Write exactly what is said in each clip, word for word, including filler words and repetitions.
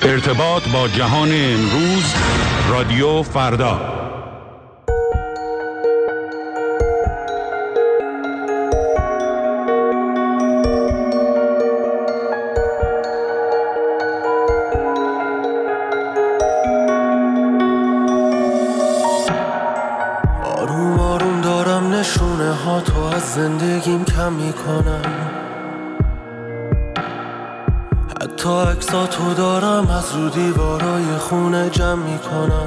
ارتباط با جهان امروز، رادیو فردا. آروم آروم دارم نشونه ها تو از زندگیم کم میکنم، حتی عکساتو دارم از رو دیوارای خونه جمع میکنم.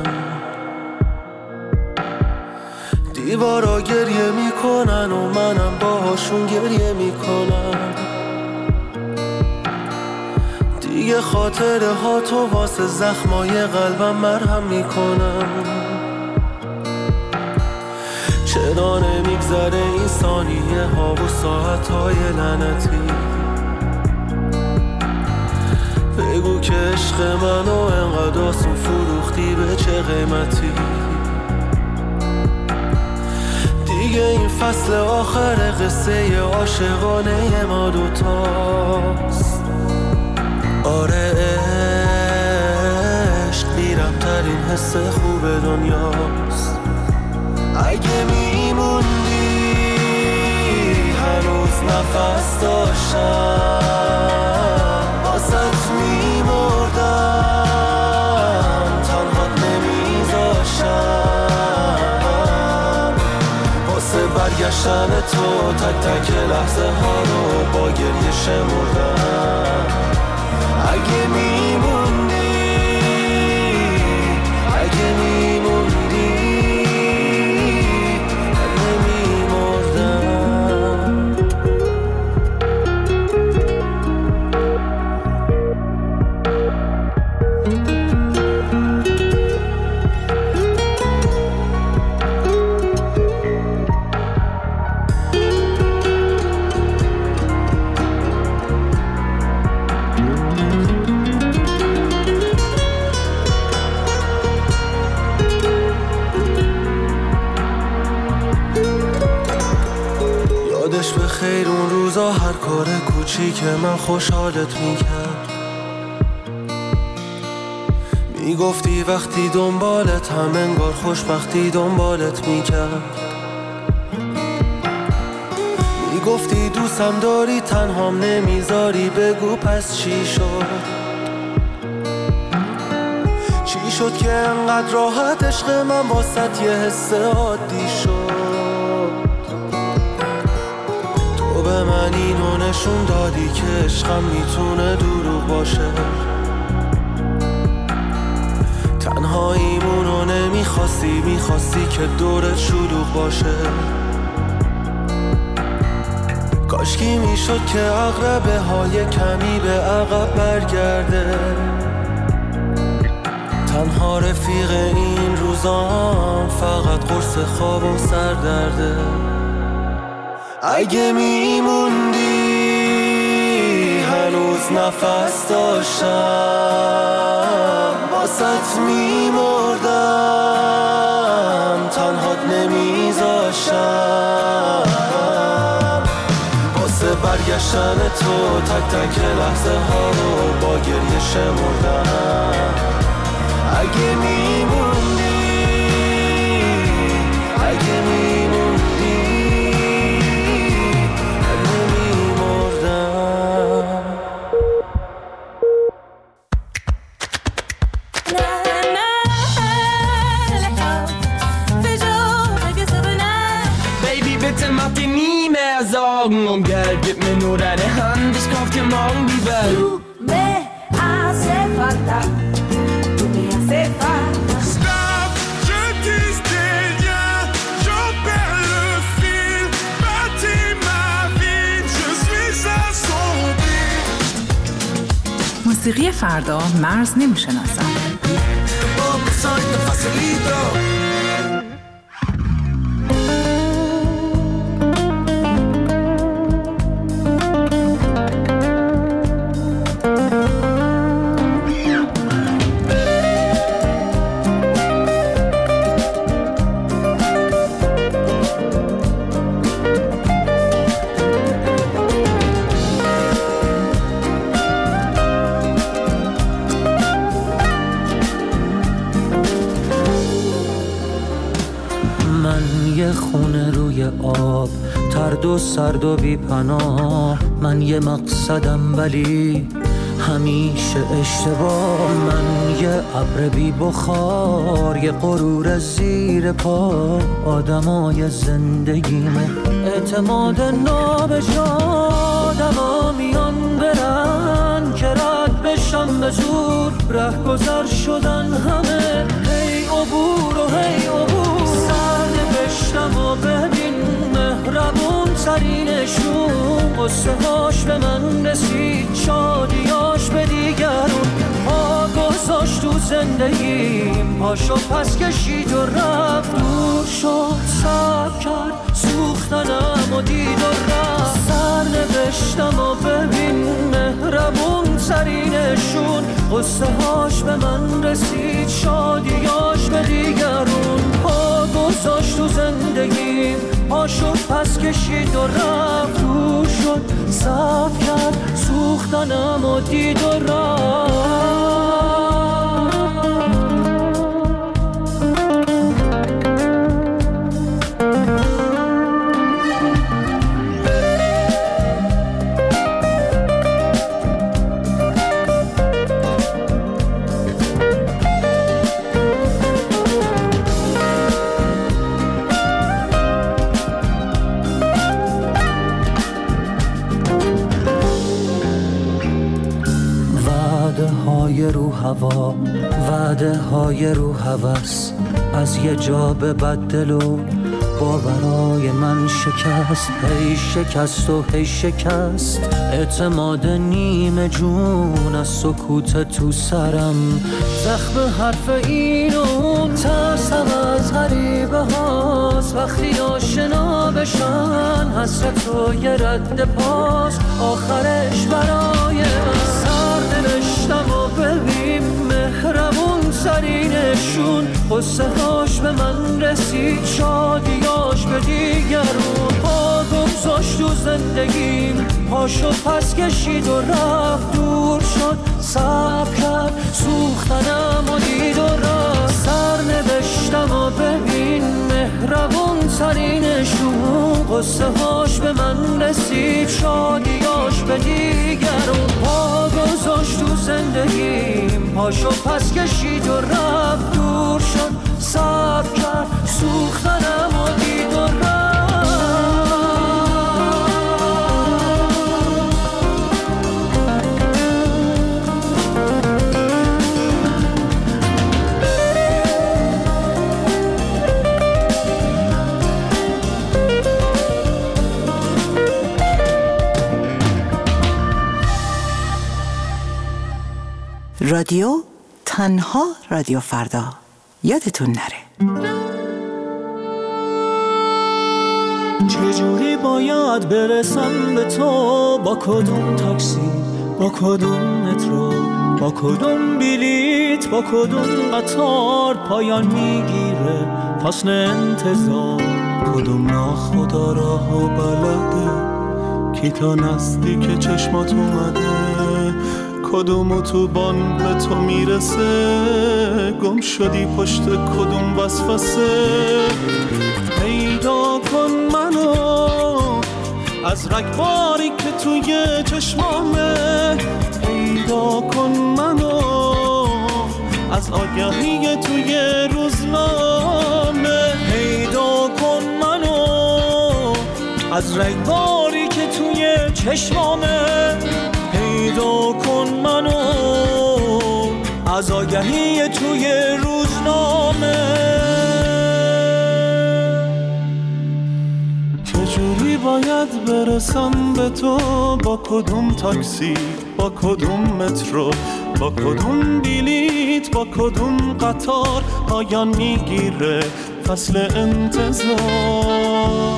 دیوارا گریه میکنن و منم باهاشون گریه میکنم. دیگه خاطره ها تو واسه زخمای قلبم مرهم میکنم. چرا نمیگذره این ثانیه ها و ساعت های لعنتی؟ بگو که عشق منو انقدر آسون فروختی، به چه قیمتی؟ دیگه این فصل آخر قصه عاشقانه ما دوتاست. آره عشق میرم ترین حس خوب دنیاست. اگه میموندی هنوز نفس داشتم، واسه میمردم تنها نمیذاشتم. واسه برگشتن تو تک تک لحظه ها رو با گریه شمردم. اگه میموندی، اگه میموندی خیر اون روزا هر کار کوچیک من خوشحالت میکرد. میگفتی وقتی دنبالت هم انگار خوشبختی دنبالت میکرد. میگفتی دوستم داری تنهام نمیذاری، بگو پس چی شد؟ چی شد که انقدر راحت عشق من واسط یه حس عادی شد؟ به من اینو نشون دادی که عشقم میتونه دروغ باشه. تنهاییمونو نمیخواستی، میخواستی که دورت شلوغ باشه. کاشکی میشد که عقربه های کمی به عقب برگرده. تنها رفیق این روزام فقط قرص خواب و سردرده. اگه میموندی هنوز نفس داشتم، واسط میمردم تنهات نمیذاشتم. واسه برگشتن تو تک تک لحظه ها رو با گریه شمردم. اگه میموندی، اگه میموندی um Geld, gib mir nur deine Hand, ich kauf dir morgen die Welt. Tu me hace falta, tu me hace falta. Stop, je tisse des liens, j'en perds le fil. Bâtis ma vie, je suis assombri. موسیقی فردا مرز نمیشناسد. خونه روی آب، ترد و سرد و بی پناه. من یه مقصدم ولی همیشه اشتباه. من یه ابر بی بخار، یه غرور زیر پا. آدمای زندگیمه اعتماد نابجا. آدما میان برن که رد بشم به زور. ره گذر شدن همه، هی عبور و هی عبور. سرنوشتم و ببین مهربون ترینشون. قصه هاش به من رسید، شادیاش به دیگرون. پا گذاشت تو زندگیم، پاشو پس کشید و رفت. دور شد صبر کرد، سوختنم و دید و رفت. سرنوشتم و ببین مهربون ترینشون. قصه هاش به من رسید، شادیاش به دیگرون. پا گذاشت تو زندگیم، پاشو پس کشید و رفت. دور شد صبر کرد، سوختنم و دید و رفت. رو هوا، وعده های رو هوس. از یه جا به بدل و باورای من شکست. هی شکست و هی شکست. اعتماد نیمه جون از سکوت تو سرم. زخم حرف این و اون، ترسم از غریبه هاست. وقتی آشنا بشن حسرت و یه رد پاس. آخرش برای من سرنوشتم و ببین مهربون ترینشون. قصه هاش به من رسید، شادیاش به دیگرون. پا گذاشت تو زندگیم، پاشو پس کشید و رفت. دور شد صبر کرد، سوختنم و دید و رفت. سرنوشتم و ببین مهربون ترینشون. قصه هاش به من رسید، شادیاش به دیگرون. پا گذاشت تو زندگیم، پاشو پس کشید و رفت. دور شد صبر کرد، سوختنم و دید و رفت. رادیو تنها رادیو فردا. یادتون نره. چجوری باید برسم به تو؟ با کدوم تاکسی، با کدوم مترو، با کدوم بلیت، با کدوم قطار پایان میگیره فصل انتظار؟ کدوم ناخدا راه و بلده کی تا نزدیک چشمات اومده؟ کدوم اتوبان به تو میرسه؟ گم شدی پشت کدوم وسوسه؟ پیدا کن منو از رگباری که توی چشمامه. پیدا کن منو از آگهی توی روزنامه. پیدا کن منو از رگباری که توی چشمامه. پیدا کن منو از آگهی توی روزنامه. چجوری باید برسم به تو؟ با کدوم تاکسی، با کدوم مترو، با کدوم بلیت، با کدوم قطار پایان میگیره فصل انتظار؟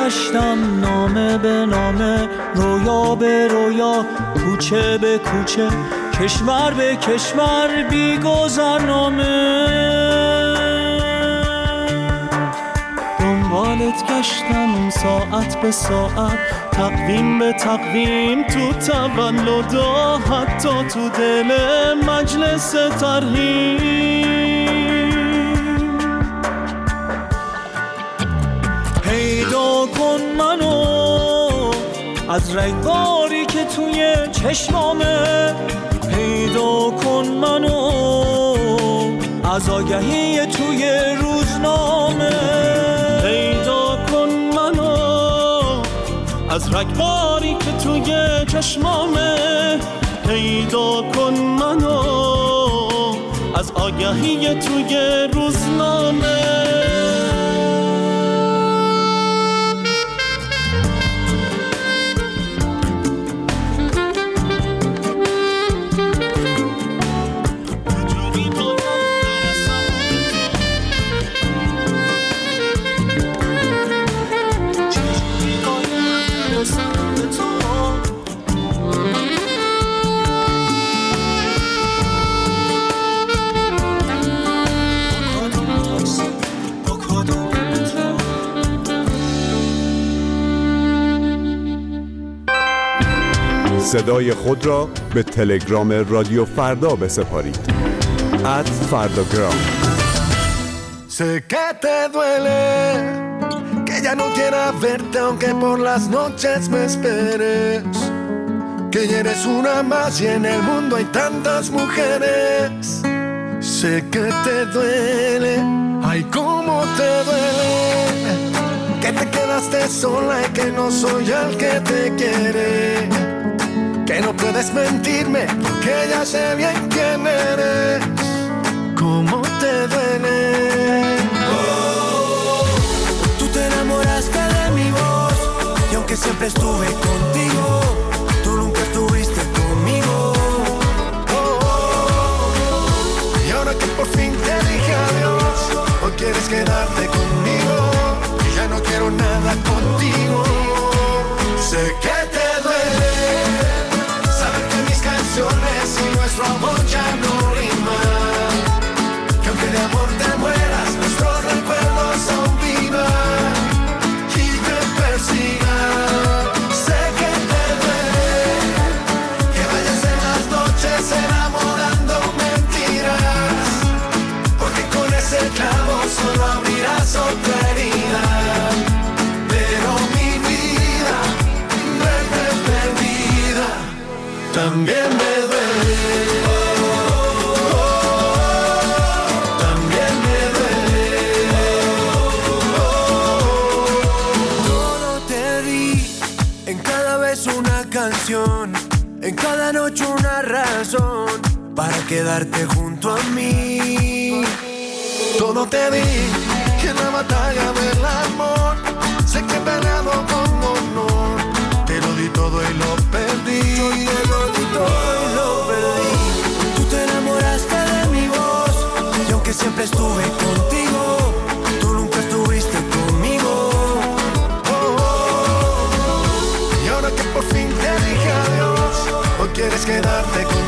گشتم نامه به نامه، رویا به رویا، کوچه به کوچه، کشور به کشور، بی گذرنامه. دنبالت گشتم ساعت به ساعت، تقویم به تقویم، تو تولدا، حتی تو دل مجلس ترحیم. پیدا کن منو از رنگاری که توی چشمامه، پیدا کن منو از آگهی توی روزنامه، پیدا کن منو از رگباری که توی چشمامه، پیدا کن منو از آگهی توی روزنامه. صدای خود را به تلگرام رادیو فردا بسپارید. ات فرداگرام. Sé que te duele que ya no quiera verte aunque por las noches me esperes, que ya eres una más y en el mundo hay tantas mujeres. Sé que te duele, ay cómo te duele, que te quedaste sola y que no soy el que te quiere, que no puedes mentirme porque ya sé bien quién eres. ¿Cómo te duele? Oh, tú te enamoraste de mi voz y aunque siempre estuve contigo, tú nunca estuviste conmigo. Oh, y ahora que por fin te dije adiós, hoy quieres quedarte conmigo y ya no quiero nada contigo. Sé que te duele saber que mis canciones y nuestro amor ya no riman, que aunque de amor te mueras, nuestros recuerdos aún vivan y te persigan. Sé que te duele que vayas en las noches enamorando mentiras, porque con ese clavo solo abrirás otra herida. Pero mi vida, verte perdida, también me duele. También me duele. Todo te di, en cada beso una canción, en cada noche una razón para quedarte junto a mí. Todo te di en la batalla del amor, sé que he peleado con honor, te lo di todo y lo perdí. Yo te lo di todo y lo perdí. Tú te enamoraste de mi voz y aunque siempre estuve contigo, tú nunca estuviste conmigo. Oh, oh, y ahora que por fin te dije adiós, hoy quieres quedarte conmigo.